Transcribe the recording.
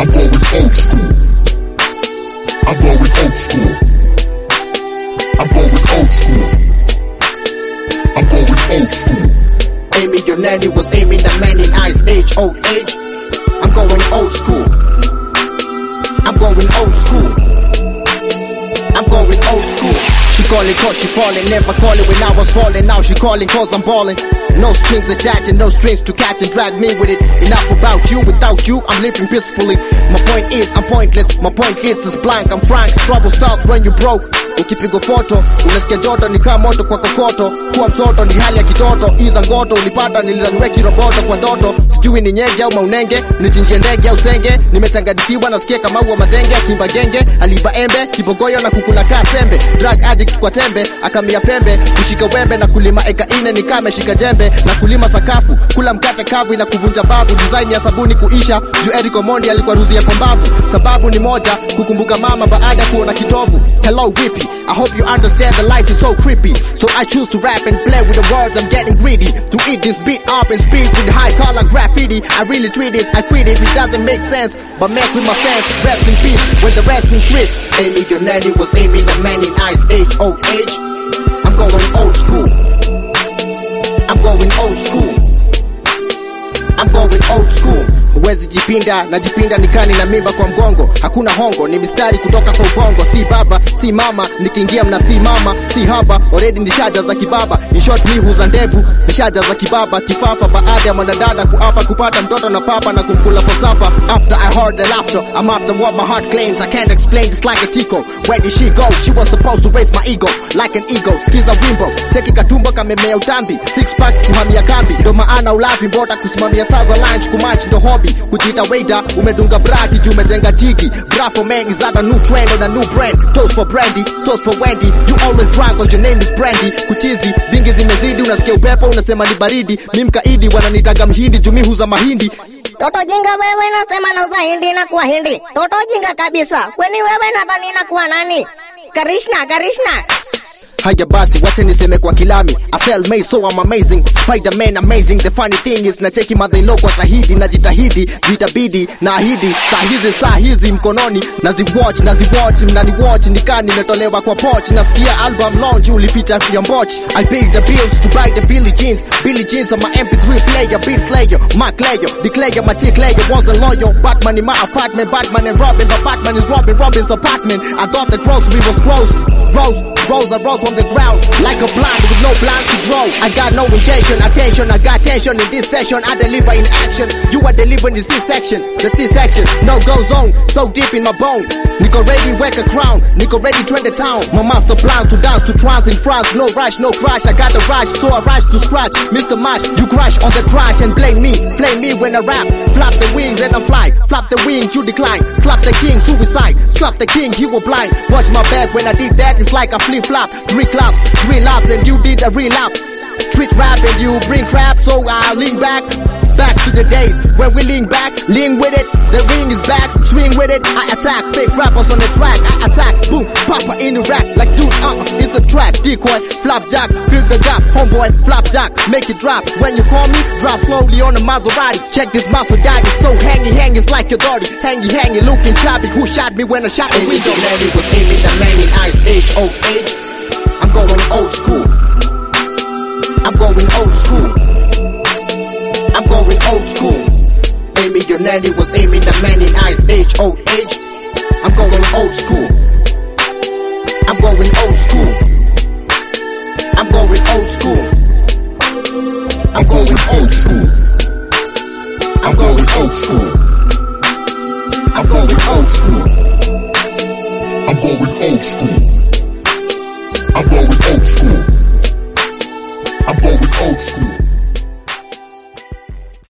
I'm going old school. I'm going old school. I'm going old school. I'm going old school. Amy, your nanny was aiming the man in ice age, old age. I'm going old school. I'm going old school. I'm going old school. She calling cause she falling, never calling when I was falling. Now she calling cause I'm balling. No strings attached and no strings to catch and drag me with it. Enough about you, without you I'm living peacefully. My point is I'm pointless, my point is blank. I'm frank, trouble starts when you broke. Ukipigwa foto, unasikia joto ni kama moto kwa kokoto. Kuwa mtoto ni hali ya kitoto, iza ngoto ulipata nililanwe kiroboto kwa ndoto. Sijui ni nyege au maunenge, nichinjie ndege au senge. Nimechangadikiwa nasikia kama ua madenge, kimba genge, aliba embe, kibogoyo na kukula kaa sembe. Drug addict kwa tembe, akamia pembe, kushika wembe na kulima eka ine ni kame shika jembe. Na kulima sakafu, kula mkate kavu na kuvunja babu. Design ya sabuni kuisha, juu Eric Omondi alikuwa ruzia kwa mbavu. Sababu ni moja, kukumbuka mama baada kuona kitovu. Hello vipi, I hope you understand the life is so creepy. So I choose to rap and play with the words, I'm getting greedy. To eat this beat up and speak with high color graffiti. I really treat this, I quit it, it doesn't make sense. But mess with my fans, rest in peace when the rest increase. Amy, your nanny was aiming the man in ice age, old age. I'm going old school. I'm going old school. I'm going old school. Huwezi jipinda, najipinda nikani na mimba kwa mgongo. Hakuna hongo, ni mistari kutoka kwa ubongo. Si baba, si mama, nikiingia mna si mama. Si haba, already ni shaja za kibaba. In short mi huza ndevu, ni shaja za kibaba. Kifafa baada ya mwanadada kuapa kupata mtoto na papa na kumkula kwa sapa. After I heard the laughter, I'm after what my heart claims. I can't explain, just like a tico. Where did she go? She was supposed to raise my ego, like an ego. Skiza wimbo, cheki katumbo kamemea utambi. Six pack kuhamia kambi, ndo maana ulafi mbota kusimamia saza lunch. Kumatch ndo hobby, kujita waiter, umedunga braki juu umejenga jiki. Bra for man is that a new trend on a new brand. Toast for Brandy, toast for Wendy. You always drunk cause your name is Brandy. Kuchizi, bingi zimezidi, unasikia upepo, unasema ni baridi. Mi mkaidi, wananitaga mhindi, juu mi huza mahindi. Toto jinga wewe nasema nauza hindi na kuwa hindi. Toto jinga kabisa, kweni wewe nadhani na kuwa nani? Karishna. Haya basi, wacha niseme kwa kilami. I sell made so I'm amazing. Spider-Man amazing. The funny thing is nacheki mother-in-law kwa shahidi. Najitahidi, jitabidi, naahidi. Saa hizi mkononi. Naziwatch, mnaniwatch. Nikani nimetolewa kwa poch. Nasikia album launch, ulificha ya mboch. I pay the bills to buy the Billie Jeans. Billie Jeans on my MP3 player. Beat slayer, Mark Layer. Declare my tick layer wasn't loyal. Batman in my apartment. Batman and Robin. But Batman is Robin's apartment. I thought the grocery was closed. Rose from the ground like a plant with no plans to grow. I got no intention, attention, I got tension in this session. I deliver in action. You are delivering the C-section. The C-section, no go zone, so deep in my bone. Nico ready, work a crown. Nico ready, trend the town. My master plans to dance to trance in France. No rush, no crash. I got the rush, so I rush to scratch. Mr. Mash, you crash on the trash and blame me when I rap. Flap the wings and I fly. Flap the wings, you decline. Slap the king, suicide. Slap the king, he will blind. Watch my back when I did that. It's like a flip-flop. 3 laps and you did a relapse. Treat rap and you bring crap, so I lean back to the days when we lean back, lean with it. The ring is back, swing with it. I attack fake rappers on the track. I attack, boom, papa in the rack like dude. It's a trap, decoy, flapjack, fill the gap, homeboy, flapjack, make it drop. When you call me, drop slowly on the Maserati. Check this muscle daddy, so hangy, it's like your dirty. Hangy, looking choppy. Who shot me when I shot the window? Nanny was aiming the man in ice age, old age. I'm going old school. I'm going old school. I'm going old school. Amy, your nanny was aiming the man in ice age, old age. I'm going old school. I'm going old school. I'm going old school. I'm going old school. I'm going old school. I'm going old school. I'm going old school. I'm going old school. I'm going old school.